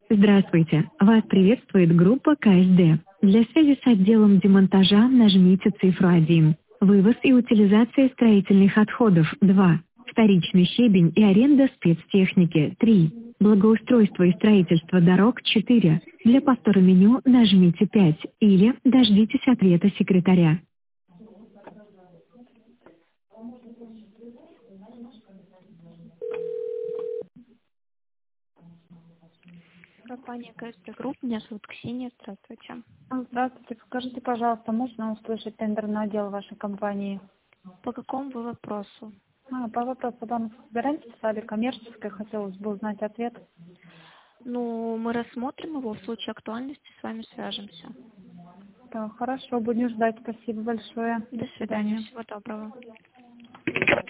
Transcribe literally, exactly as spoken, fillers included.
Здравствуйте, вас приветствует группа ка эс дэ. Для связи с отделом демонтажа нажмите цифру один. Вывоз и утилизация строительных отходов два. Вторичный щебень и аренда спецтехники три. Благоустройство и строительство дорог четыре. Для повтора меню нажмите пять или дождитесь ответа секретаря. Компания ка эс дэ Групп. Меня зовут Ксения. Здравствуйте. А, Здравствуйте. Скажите, пожалуйста, можно услышать тендерный отдел вашей компании? По какому вы вопросу? А, по вопросу вам собираемся писали коммерческой, хотелось бы узнать ответ. Ну, мы рассмотрим его, в случае актуальности с вами свяжемся. Да, хорошо, будем ждать. Спасибо большое. До свидания. Всего доброго.